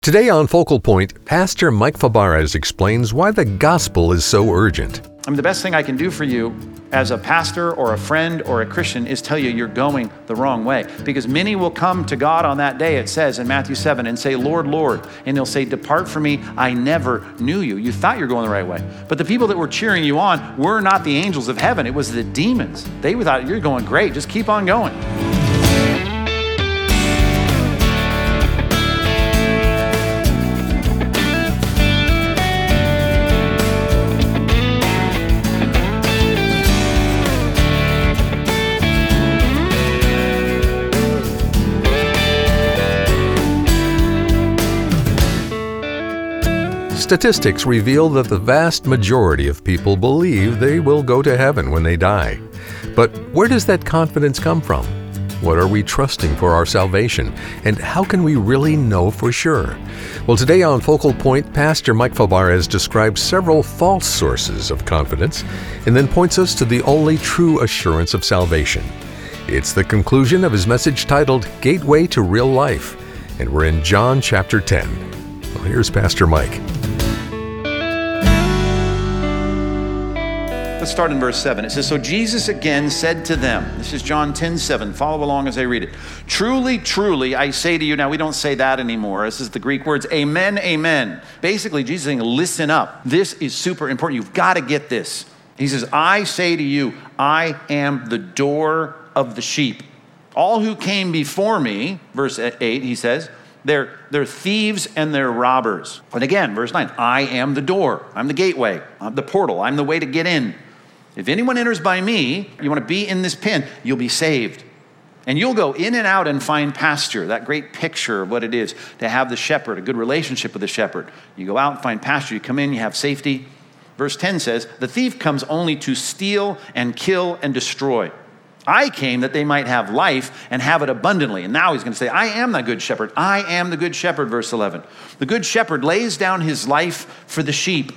Today on Focal Point, Pastor Mike Fabarez explains why the gospel is so urgent. The best thing I can do for you as a pastor or a friend or a Christian is tell you you're going the wrong way. Because many will come to God on that day, it says in Matthew 7, and say, Lord, Lord. And he'll say, depart from me, I never knew you. You thought you were going the right way. But the people that were cheering you on were not the angels of heaven. It was the demons. They thought, you're going great. Just keep on going. Statistics reveal that the vast majority of people believe they will go to heaven when they die. But where does that confidence come from? What are we trusting for our salvation? And how can we really know for sure? Well, today on Focal Point, Pastor Mike Fabarez describes several false sources of confidence and then points us to the only true assurance of salvation. It's the conclusion of his message titled Gateway to Real Life, and we're in John chapter 10. Well, here's Pastor Mike. Let's start in verse 7. It says, so Jesus again said to them, this is John 10:7. Follow along as I read it. Truly, truly, I say to you. Now, we don't say that anymore. This is the Greek words, amen, amen. Basically, Jesus is saying, listen up. This is super important. You've got to get this. He says, I say to you, I am the door of the sheep. All who came before me, verse 8, he says, they're thieves and they're robbers. And again, verse 9, I am the door. I'm the gateway. I'm the portal. I'm the way to get in. If anyone enters by me, you want to be in this pen, you'll be saved. And you'll go in and out and find pasture, that great picture of what it is to have the shepherd, a good relationship with the shepherd. You go out and find pasture, you come in, you have safety. Verse 10 says, the thief comes only to steal and kill and destroy. I came that they might have life and have it abundantly. And now he's going to say, I am the good shepherd. I am the good shepherd, verse 11. The good shepherd lays down his life for the sheep.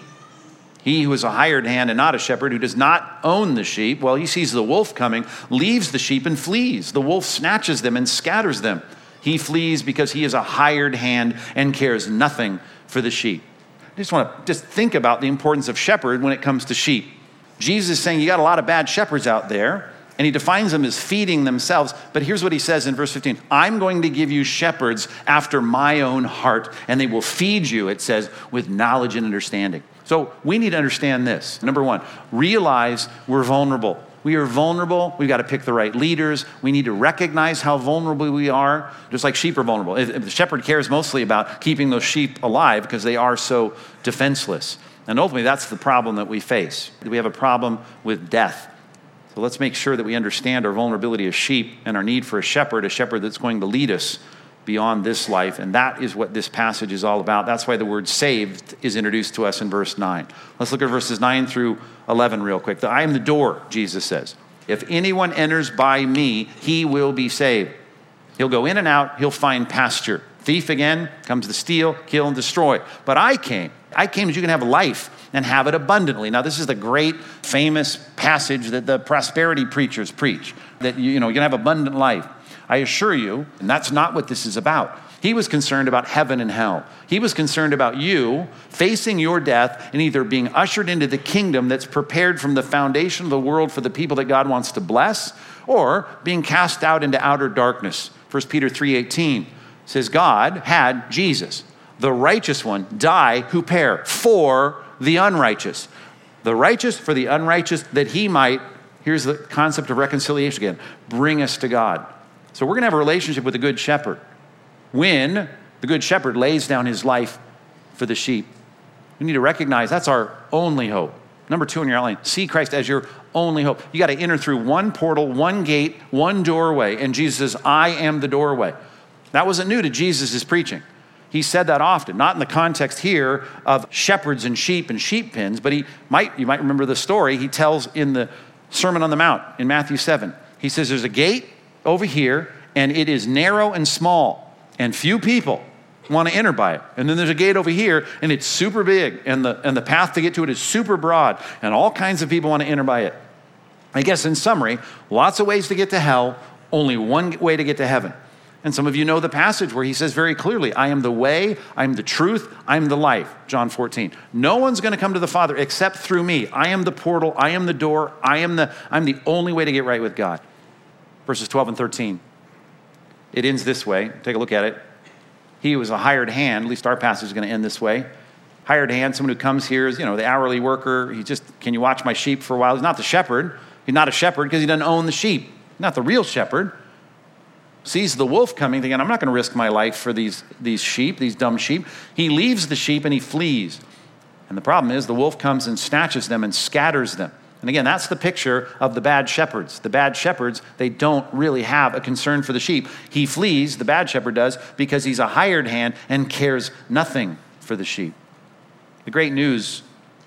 He who is a hired hand and not a shepherd, who does not own the sheep, well, he sees the wolf coming, leaves the sheep and flees. The wolf snatches them and scatters them. He flees because he is a hired hand and cares nothing for the sheep. I just want to think about the importance of shepherd when it comes to sheep. Jesus is saying you got a lot of bad shepherds out there, and he defines them as feeding themselves. But here's what he says in verse 15. I'm going to give you shepherds after my own heart, and they will feed you, it says, with knowledge and understanding. So we need to understand this. Number one, realize we're vulnerable. We are vulnerable. We've got to pick the right leaders. We need to recognize how vulnerable we are, just like sheep are vulnerable. If the shepherd cares mostly about keeping those sheep alive because they are so defenseless. And ultimately, that's the problem that we face. We have a problem with death. So let's make sure that we understand our vulnerability as sheep and our need for a shepherd that's going to lead us beyond this life. And that is what this passage is all about. That's why the word saved is introduced to us in verse 9. Let's look at verses 9 through 11 real quick. I am the door, Jesus says. If anyone enters by me, he will be saved. He'll go in and out. He'll find pasture. Thief again comes to steal, kill, and destroy. But I came that you can have life and have it abundantly. Now, this is the great famous passage that the prosperity preachers preach, that you're going to have abundant life. I assure you, and that's not what this is about. He was concerned about heaven and hell. He was concerned about you facing your death and either being ushered into the kingdom that's prepared from the foundation of the world for the people that God wants to bless, or being cast out into outer darkness. 1 Peter 3:18 says God had Jesus, the righteous one, die for the unrighteous. The righteous for the unrighteous, that he might, here's the concept of reconciliation again, bring us to God. So we're going to have a relationship with the good shepherd when the good shepherd lays down his life for the sheep. We need to recognize that's our only hope. Number 2 on your outline, see Christ as your only hope. You got to enter through one portal, one gate, one doorway. And Jesus says, I am the doorway. That wasn't new to Jesus' preaching. He said that often, not in the context here of shepherds and sheep pens, but you might remember the story he tells in the Sermon on the Mount in Matthew 7. He says there's a gate over here, and it is narrow and small, and few people want to enter by it. And then there's a gate over here, and it's super big, and the path to get to it is super broad, and all kinds of people want to enter by it. I guess in summary, lots of ways to get to hell, only one way to get to heaven. And some of you know the passage where he says very clearly, I am the way, I am the truth, I am the life, John 14. No one's going to come to the Father except through me. I am the portal, I am the door, I'm the only way to get right with God. Verses 12 and 13. It ends this way. Take a look at it. He was a hired hand, at least our passage is going to end this way. Hired hand, someone who comes here is, the hourly worker. He just, can you watch my sheep for a while? He's not the shepherd. He's not a shepherd because he doesn't own the sheep. He's not the real shepherd. Sees the wolf coming, thinking, I'm not going to risk my life for these sheep, these dumb sheep. He leaves the sheep and he flees. And the problem is the wolf comes and snatches them and scatters them. And again, that's the picture of the bad shepherds. The bad shepherds, they don't really have a concern for the sheep. He flees, the bad shepherd does, because he's a hired hand and cares nothing for the sheep. The great news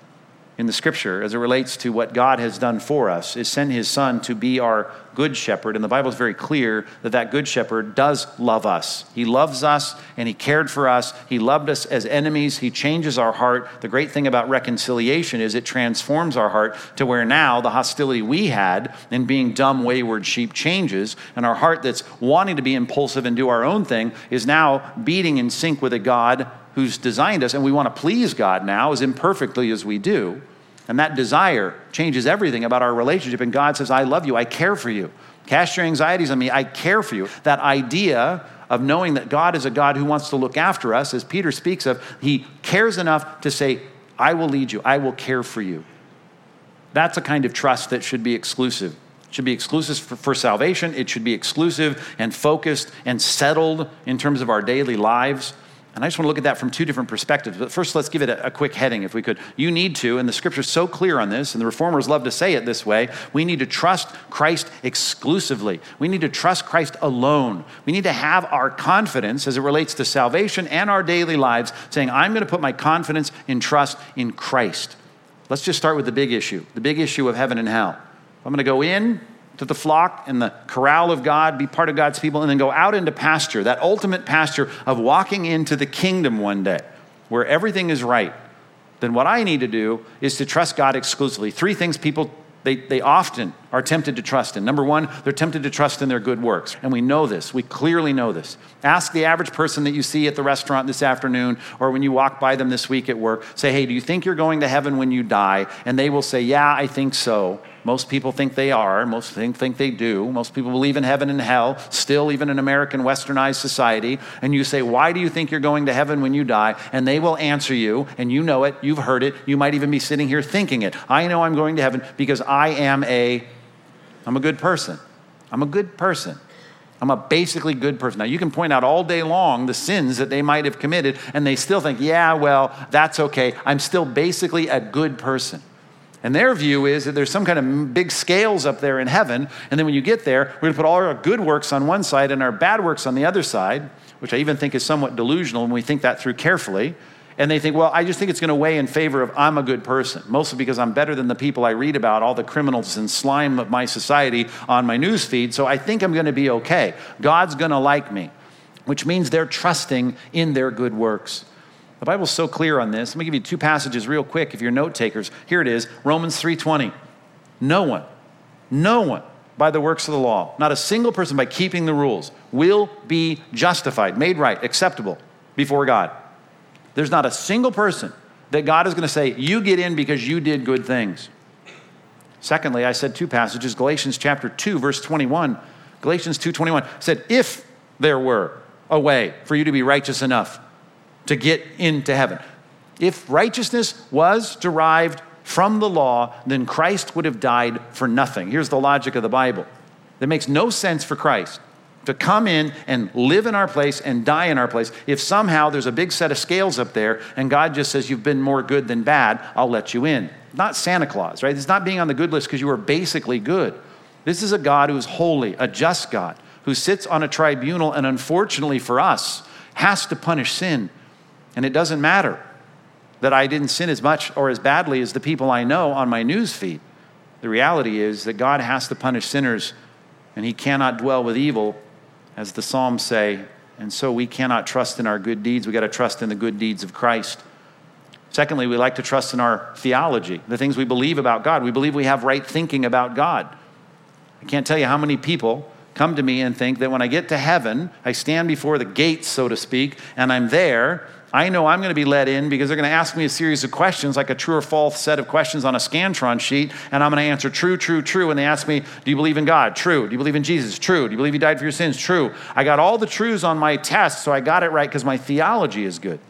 in the scripture as it relates to what God has done for us is send his son to be our good shepherd. And the Bible is very clear that good shepherd does love us. He loves us and he cared for us. He loved us as enemies. He changes our heart. The great thing about reconciliation is it transforms our heart to where now the hostility we had in being dumb, wayward sheep changes. And our heart that's wanting to be impulsive and do our own thing is now beating in sync with a God who's designed us, and we want to please God now as imperfectly as we do. And that desire changes everything about our relationship. And God says, I love you. I care for you. Cast your anxieties on me. I care for you. That idea of knowing that God is a God who wants to look after us, as Peter speaks of, he cares enough to say, I will lead you. I will care for you. That's a kind of trust that should be exclusive. It should be exclusive for salvation. It should be exclusive and focused and settled in terms of our daily lives. And I just want to look at that from two different perspectives. But first, let's give it a quick heading, if we could. You need to, and the scripture's so clear on this, and the reformers love to say it this way, we need to trust Christ exclusively. We need to trust Christ alone. We need to have our confidence as it relates to salvation and our daily lives, saying, I'm going to put my confidence and trust in Christ. Let's just start with the big issue of heaven and hell. I'm going to go in to the flock and the corral of God, be part of God's people, and then go out into pasture, that ultimate pasture of walking into the kingdom one day where everything is right, then what I need to do is to trust God exclusively. Three things people, they often are tempted to trust in. Number one, they're tempted to trust in their good works. And we know this. We clearly know this. Ask the average person that you see at the restaurant this afternoon or when you walk by them this week at work. Say, hey, do you think you're going to heaven when you die? And they will say, yeah, I think so. Most people think they are. Most think they do. Most people believe in heaven and hell, still even in American westernized society. And you say, why do you think you're going to heaven when you die? And they will answer you, and you know it, you've heard it. You might even be sitting here thinking it. I know I'm going to heaven because I'm a good person. I'm a good person. I'm a basically good person. Now, you can point out all day long the sins that they might have committed, and they still think, yeah, well, that's okay. I'm still basically a good person. And their view is that there's some kind of big scales up there in heaven, and then when you get there, we're going to put all our good works on one side and our bad works on the other side, which I even think is somewhat delusional when we think that through carefully. And they think, well, I just think it's going to weigh in favor of I'm a good person, mostly because I'm better than the people I read about, all the criminals and slime of my society on my news feed, so I think I'm going to be okay. God's going to like me, which means they're trusting in their good works. The Bible's so clear on this. Let me give you two passages real quick if you're note takers. Here it is, Romans 3:20. No one by the works of the law, not a single person by keeping the rules, will be justified, made right, acceptable before God. There's not a single person that God is going to say, you get in because you did good things. Secondly, I said two passages, Galatians chapter 2, verse 21. Galatians 2:21 said, if there were a way for you to be righteous enough to get into heaven. If righteousness was derived from the law, then Christ would have died for nothing. Here's the logic of the Bible. It makes no sense for Christ to come in and live in our place and die in our place. If somehow there's a big set of scales up there and God just says you've been more good than bad, I'll let you in. Not Santa Claus, right? It's not being on the good list because you are basically good. This is a God who's holy, a just God, who sits on a tribunal and unfortunately for us has to punish sin. And it doesn't matter that I didn't sin as much or as badly as the people I know on my news feed. The reality is that God has to punish sinners and he cannot dwell with evil, as the Psalms say. And so we cannot trust in our good deeds. We got to trust in the good deeds of Christ. Secondly, we like to trust in our theology, the things we believe about God. We believe we have right thinking about God. I can't tell you how many people come to me and think that when I get to heaven, I stand before the gates, so to speak, and I'm there, I know I'm going to be let in because they're going to ask me a series of questions, like a true or false set of questions on a Scantron sheet, and I'm going to answer true, true, true. And they ask me, do you believe in God? True. Do you believe in Jesus? True. Do you believe he died for your sins? True. I got all the truths on my test, so I got it right because my theology is good.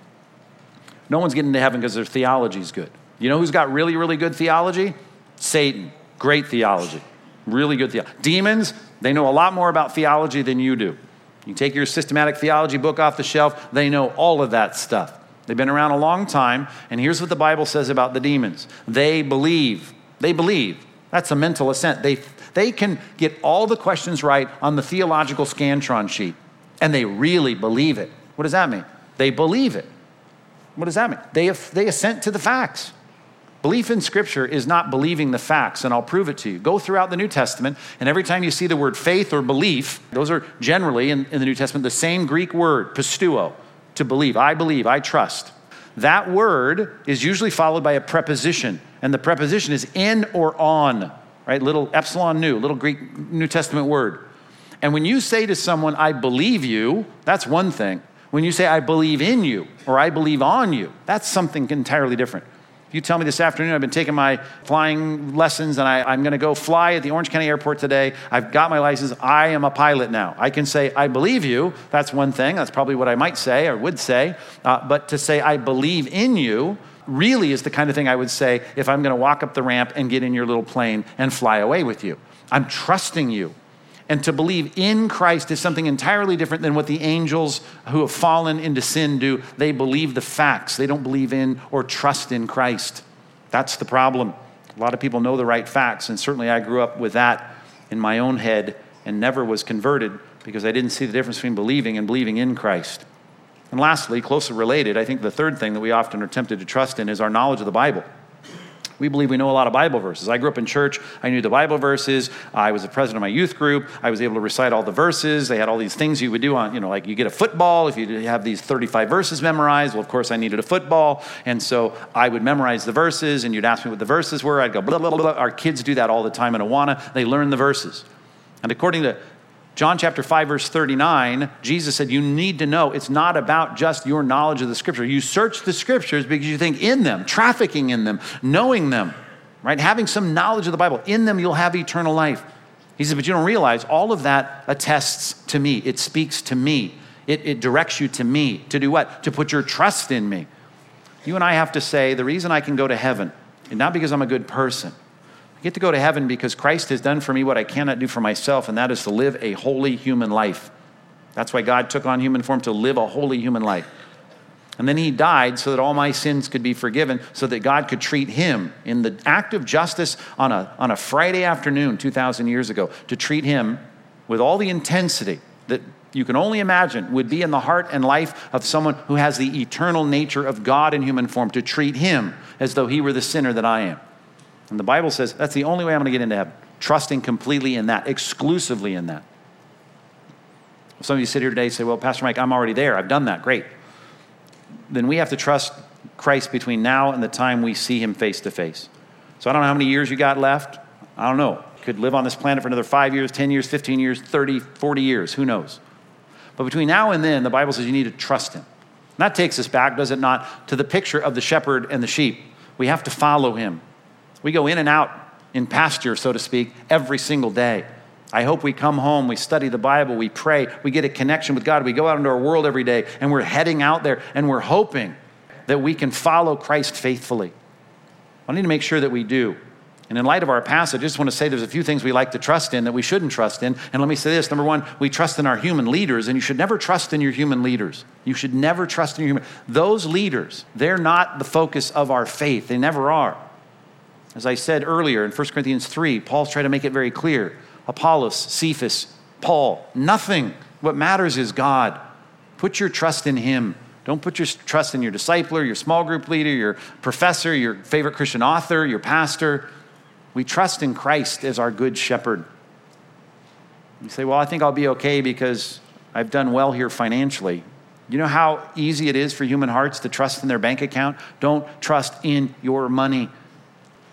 No one's getting to heaven because their theology is good. You know who's got really, really good theology? Satan. Great theology. Really good theology. Demons, they know a lot more about theology than you do. You take your systematic theology book off the shelf, they know all of that stuff. They've been around a long time, and here's what the Bible says about the demons. They believe. They believe. That's a mental assent. They can get all the questions right on the theological Scantron sheet, and they really believe it. What does that mean? They believe it. What does that mean? They assent to the facts. Belief in Scripture is not believing the facts, and I'll prove it to you. Go throughout the New Testament, and every time you see the word faith or belief, those are generally in the New Testament the same Greek word, pisteuo, to believe. I trust. That word is usually followed by a preposition, and the preposition is in or on, right? Little epsilon nu, little Greek New Testament word. And when you say to someone, I believe you, that's one thing. When you say, I believe in you, or I believe on you, that's something entirely different. If you tell me this afternoon, I've been taking my flying lessons and I'm going to go fly at the Orange County Airport today. I've got my license. I am a pilot now. I can say, I believe you. That's one thing. That's probably what I might say or would say. But to say, I believe in you, really is the kind of thing I would say if I'm going to walk up the ramp and get in your little plane and fly away with you. I'm trusting you. And to believe in Christ is something entirely different than what the angels who have fallen into sin do. They believe the facts. They don't believe in or trust in Christ. That's the problem. A lot of people know the right facts, and certainly I grew up with that in my own head and never was converted because I didn't see the difference between believing and believing in Christ. And lastly, closely related, I think the third thing that we often are tempted to trust in is our knowledge of the Bible. We believe we know a lot of Bible verses. I grew up in church. I knew the Bible verses. I was the president of my youth group. I was able to recite all the verses. They had all these things you would do on, like you get a football. If you have these 35 verses memorized, well, of course, I needed a football. And so I would memorize the verses, and you'd ask me what the verses were. I'd go, blah, blah, blah, blah. Our kids do that all the time in Awana. They learn the verses. And according to John chapter 5, verse 39, Jesus said, you need to know it's not about just your knowledge of the Scripture. You search the Scriptures because you think in them, trafficking in them, knowing them, right? Having some knowledge of the Bible, in them you'll have eternal life. He said, but you don't realize all of that attests to me. It speaks to me. It directs you to me. To do what? To put your trust in me. You and I have to say, the reason I can go to heaven, and not because I'm a good person, I get to go to heaven because Christ has done for me what I cannot do for myself, and that is to live a holy human life. That's why God took on human form, to live a holy human life. And then he died so that all my sins could be forgiven, so that God could treat him in the act of justice on a Friday afternoon 2,000 years ago, to treat him with all the intensity that you can only imagine would be in the heart and life of someone who has the eternal nature of God in human form, to treat him as though he were the sinner that I am. And the Bible says that's the only way I'm going to get into heaven, trusting completely in that, exclusively in that. Some of you sit here today and say, well, Pastor Mike, I'm already there. I've done that. Great. Then we have to trust Christ between now and the time we see him face to face. So I don't know how many years you got left. I don't know. You could live on this planet for another 5 years, 10 years, 15 years, 30, 40 years. Who knows? But between now and then, the Bible says you need to trust him. And that takes us back, does it not, to the picture of the shepherd and the sheep. We have to follow him. We go in and out in pasture, so to speak, every single day. I hope we come home, we study the Bible, we pray, we get a connection with God. We go out into our world every day, and we're heading out there, and we're hoping that we can follow Christ faithfully. I need to make sure that we do. And in light of our passage, I just want to say there's a few things we like to trust in that we shouldn't trust in. And let me say this. Number one, we trust in our human leaders, and you should never trust in your human leaders. You should never trust in your human. Those leaders, they're not the focus of our faith. They never are. As I said earlier in 1 Corinthians 3, Paul's trying to make it very clear. Apollos, Cephas, Paul, nothing. What matters is God. Put your trust in him. Don't put your trust in your discipler, your small group leader, your professor, your favorite Christian author, your pastor. We trust in Christ as our good shepherd. You say, well, I think I'll be okay because I've done well here financially. You know how easy it is for human hearts to trust in their bank account? Don't trust in your money.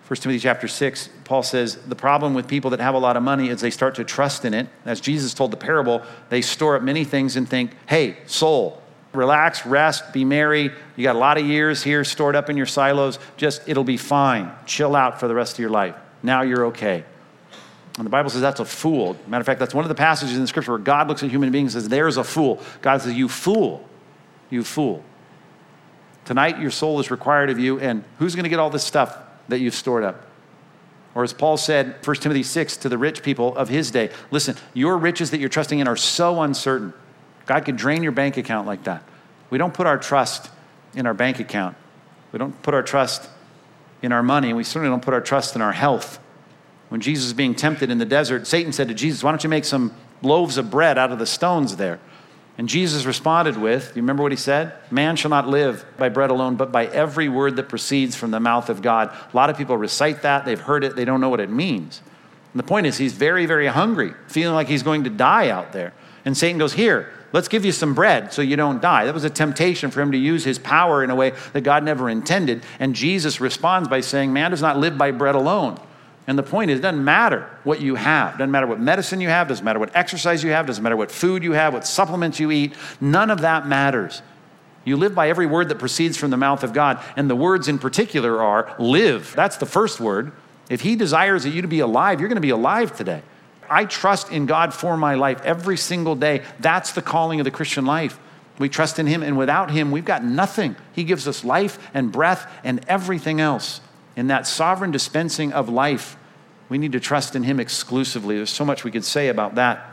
1 Timothy chapter 6, Paul says, the problem with people that have a lot of money is they start to trust in it. As Jesus told the parable, they store up many things and think, hey, soul, relax, rest, be merry. You got a lot of years here stored up in your silos. It'll be fine. Chill out for the rest of your life. Now you're okay. And the Bible says that's a fool. Matter of fact, that's one of the passages in the scripture where God looks at human beings and says, there's a fool. God says, you fool, you fool. Tonight, your soul is required of you, and who's going to get all this stuff that you've stored up? Or as Paul said, 1 Timothy 6, to the rich people of his day, listen, your riches that you're trusting in are so uncertain. God could drain your bank account like that. We don't put our trust in our bank account. We don't put our trust in our money, and we certainly don't put our trust in our health. When Jesus was being tempted in the desert, Satan said to Jesus, why don't you make some loaves of bread out of the stones there? And Jesus responded with, you remember what he said? Man shall not live by bread alone, but by every word that proceeds from the mouth of God. A lot of people recite that. They've heard it. They don't know what it means. And the point is, he's very, very hungry, feeling like he's going to die out there. And Satan goes, here, let's give you some bread so you don't die. That was a temptation for him to use his power in a way that God never intended. And Jesus responds by saying, man does not live by bread alone. And the point is, it doesn't matter what you have. It doesn't matter what medicine you have. It doesn't matter what exercise you have. It doesn't matter what food you have, what supplements you eat. None of that matters. You live by every word that proceeds from the mouth of God. And the words in particular are live. That's the first word. If he desires you to be alive, you're going to be alive today. I trust in God for my life every single day. That's the calling of the Christian life. We trust in him, and without him, we've got nothing. He gives us life and breath and everything else. In that sovereign dispensing of life, we need to trust in him exclusively. There's so much we could say about that.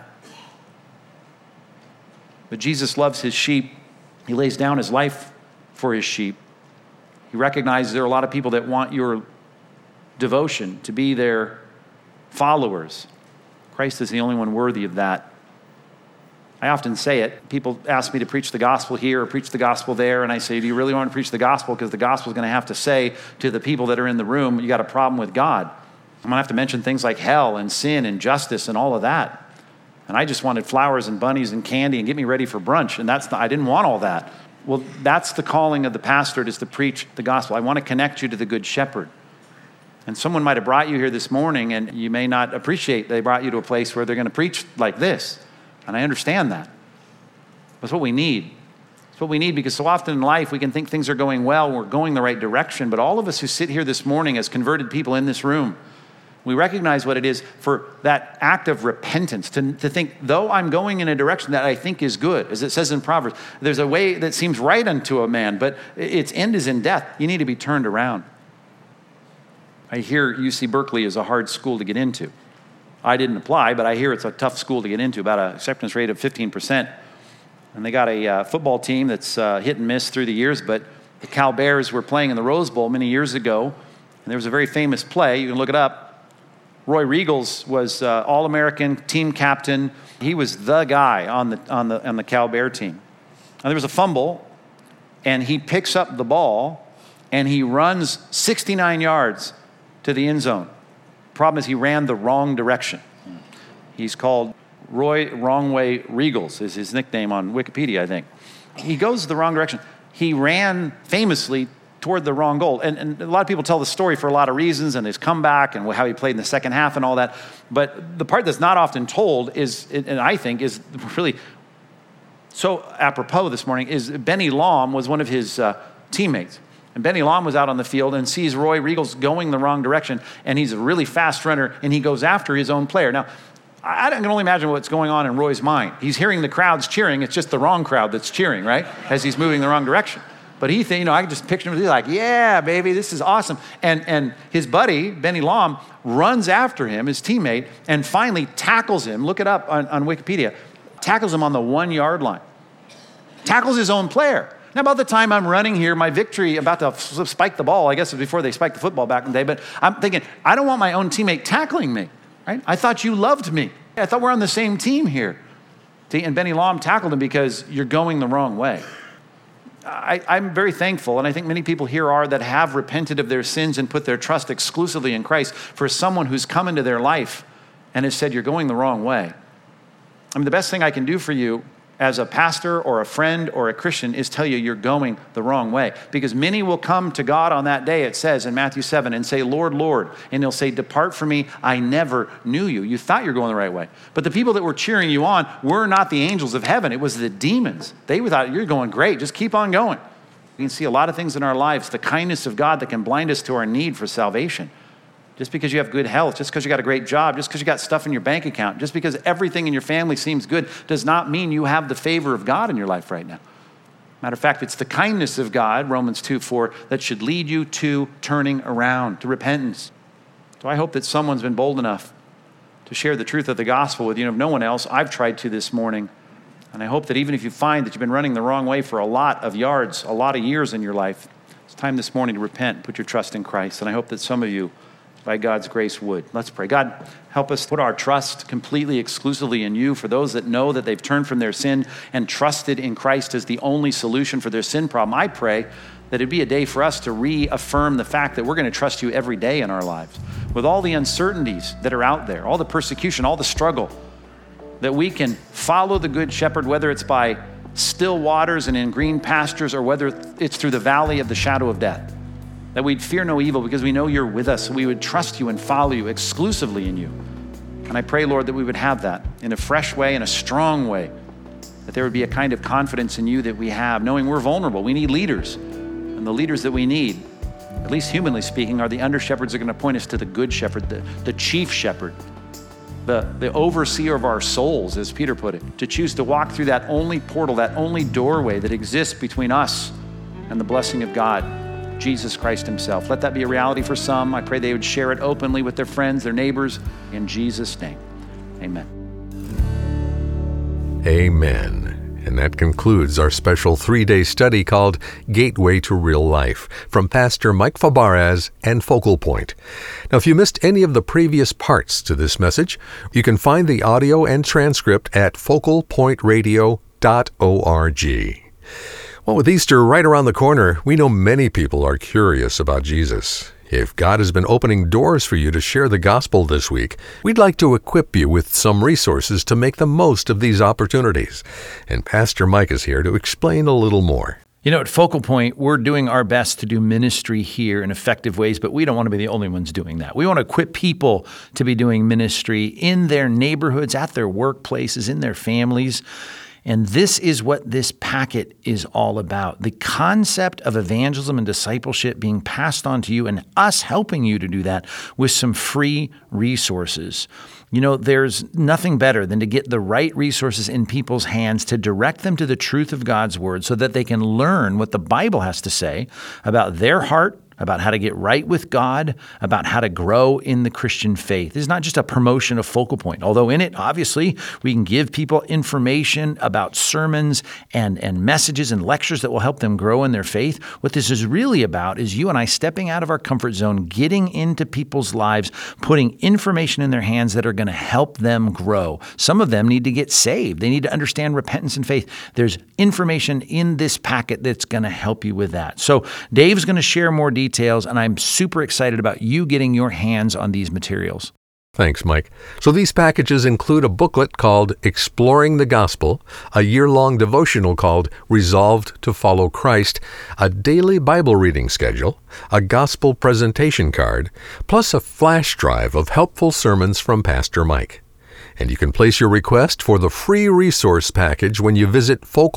But Jesus loves his sheep. He lays down his life for his sheep. He recognizes there are a lot of people that want your devotion, to be their followers. Christ is the only one worthy of that. I often say it. People ask me to preach the gospel here or preach the gospel there, and I say, do you really want to preach the gospel? Because the gospel is going to have to say to the people that are in the room, you got a problem with God. I'm going to have to mention things like hell and sin and justice and all of that. And I just wanted flowers and bunnies and candy and get me ready for brunch, and I didn't want all that. Well, that's the calling of the pastor, is to preach the gospel. I want to connect you to the good shepherd. And someone might have brought you here this morning, and you may not appreciate they brought you to a place where they're going to preach like this. And I understand that. That's what we need. It's what we need, because so often in life we can think things are going well, we're going the right direction, but all of us who sit here this morning as converted people in this room, we recognize what it is for that act of repentance, to think, though I'm going in a direction that I think is good, as it says in Proverbs, there's a way that seems right unto a man, but its end is in death. You need to be turned around. I hear UC Berkeley is a hard school to get into. I didn't apply, but I hear it's a tough school to get into, about an acceptance rate of 15%. And they got a football team that's hit and miss through the years, but the Cal Bears were playing in the Rose Bowl many years ago, and there was a very famous play. You can look it up. Roy Riegels was All-American team captain. He was the guy on the Cal Bear team. And there was a fumble, and he picks up the ball, and he runs 69 yards to the end zone. Problem is, he ran the wrong direction. He's called Roy Wrongway Riegels, is his nickname on Wikipedia, I think. He goes the wrong direction. He ran famously toward the wrong goal. And a lot of people tell the story for a lot of reasons, and his comeback and how he played in the second half and all that. But the part that's not often told is, and I think is really so apropos this morning, is Benny Laum was one of his teammates. And Benny Laum was out on the field and sees Roy Riegels going the wrong direction, and he's a really fast runner, and he goes after his own player. Now, I can only imagine what's going on in Roy's mind. He's hearing the crowds cheering. It's just the wrong crowd that's cheering, right, as he's moving the wrong direction. But he thinks, I can just picture him, he's like, yeah, baby, this is awesome. And his buddy, Benny Laum, runs after him, his teammate, and finally tackles him. Look it up on Wikipedia. Tackles him on the 1 yard line. Tackles his own player. Now, about the time I'm running here, my victory, about to spike the ball, I guess it was before they spiked the football back in the day, but I'm thinking, I don't want my own teammate tackling me, right? I thought you loved me. I thought we're on the same team here. And Benny Laum tackled him because you're going the wrong way. I'm very thankful, and I think many people here are, that have repented of their sins and put their trust exclusively in Christ, for someone who's come into their life and has said, you're going the wrong way. I mean, the best thing I can do for you as a pastor or a friend or a Christian is tell you you're going the wrong way. Because many will come to God on that day, it says in Matthew 7, and say, Lord, Lord. And he'll say, depart from me, I never knew you. You thought you were going the right way. But the people that were cheering you on were not the angels of heaven. It was the demons. They thought, you're going great. Just keep on going. We can see a lot of things in our lives, the kindness of God that can blind us to our need for salvation. Just because you have good health, just because you got a great job, just because you got stuff in your bank account, just because everything in your family seems good does not mean you have the favor of God in your life right now. Matter of fact, it's the kindness of God, Romans 2:4, that should lead you to turning around, to repentance. So I hope that someone's been bold enough to share the truth of the gospel with you. And if no one else, I've tried to this morning. And I hope that even if you find that you've been running the wrong way for a lot of yards, a lot of years in your life, it's time this morning to repent, put your trust in Christ. And I hope that some of you, by God's grace, would. Let's pray. God, help us put our trust completely, exclusively in you. For those that know that they've turned from their sin and trusted in Christ as the only solution for their sin problem, I pray that it'd be a day for us to reaffirm the fact that we're going to trust you every day in our lives. With all the uncertainties that are out there, all the persecution, all the struggle, that we can follow the Good Shepherd, whether it's by still waters and in green pastures or whether it's through the valley of the shadow of death. That we'd fear no evil because we know you're with us. We would trust you and follow you exclusively in you. And I pray, Lord, that we would have that in a fresh way, in a strong way. That there would be a kind of confidence in you that we have, knowing we're vulnerable. We need leaders. And the leaders that we need, at least humanly speaking, are the under-shepherds that are going to point us to the good shepherd, the chief shepherd, the overseer of our souls, as Peter put it, to choose to walk through that only portal, that only doorway that exists between us and the blessing of God, Jesus Christ himself. Let that be a reality for some. I pray they would share it openly with their friends, their neighbors. In Jesus' name, amen. Amen. And that concludes our special 3-day study called Gateway to Real Life from Pastor Mike Fabarez and Focal Point. Now, if you missed any of the previous parts to this message, you can find the audio and transcript at focalpointradio.org. Well, with Easter right around the corner, we know many people are curious about Jesus. If God has been opening doors for you to share the gospel this week, we'd like to equip you with some resources to make the most of these opportunities. And Pastor Mike is here to explain a little more. You know, at Focal Point, we're doing our best to do ministry here in effective ways, but we don't want to be the only ones doing that. We want to equip people to be doing ministry in their neighborhoods, at their workplaces, in their families. And this is what this packet is all about. The concept of evangelism and discipleship being passed on to you and us helping you to do that with some free resources. You know, there's nothing better than to get the right resources in people's hands to direct them to the truth of God's word so that they can learn what the Bible has to say about their heart, about how to get right with God, about how to grow in the Christian faith. This is not just a promotion of Focal Point, although in it, obviously, we can give people information about sermons and messages and lectures that will help them grow in their faith. What this is really about is you and I stepping out of our comfort zone, getting into people's lives, putting information in their hands that are going to help them grow. Some of them need to get saved. They need to understand repentance and faith. There's information in this packet that's going to help you with that. So Dave's going to share more details, and I'm super excited about you getting your hands on these materials. Thanks, Mike. So these packages include a booklet called Exploring the Gospel, a year-long devotional called Resolved to Follow Christ, a daily Bible reading schedule, a gospel presentation card, plus a flash drive of helpful sermons from Pastor Mike. And you can place your request for the free resource package when you visit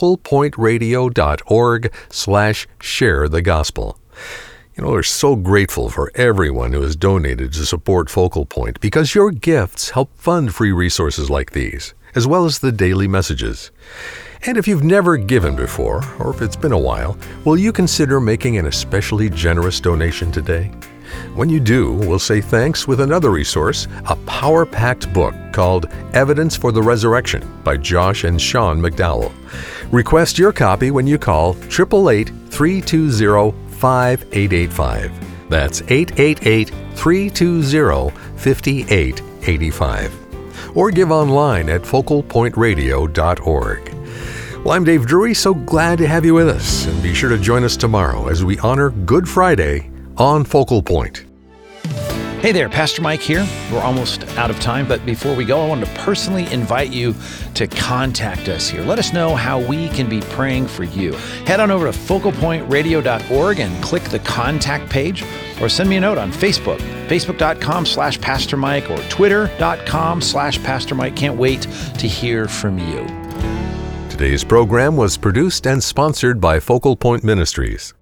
focalpointradio.org/share-the-gospel. You know, we're so grateful for everyone who has donated to support Focal Point because your gifts help fund free resources like these, as well as the daily messages. And if you've never given before, or if it's been a while, will you consider making an especially generous donation today? When you do, we'll say thanks with another resource, a power-packed book called Evidence for the Resurrection by Josh and Sean McDowell. Request your copy when you call 888-320-5885. That's 888-320-5885. Or give online at focalpointradio.org. Well, I'm Dave Drury, so glad to have you with us. And be sure to join us tomorrow as we honor Good Friday on Focal Point. Hey there, Pastor Mike here. We're almost out of time, but before we go, I wanted to personally invite you to contact us here. Let us know how we can be praying for you. Head on over to focalpointradio.org and click the contact page, or send me a note on Facebook, facebook.com/Pastor Mike or twitter.com/Pastor Mike. Can't wait to hear from you. Today's program was produced and sponsored by Focal Point Ministries.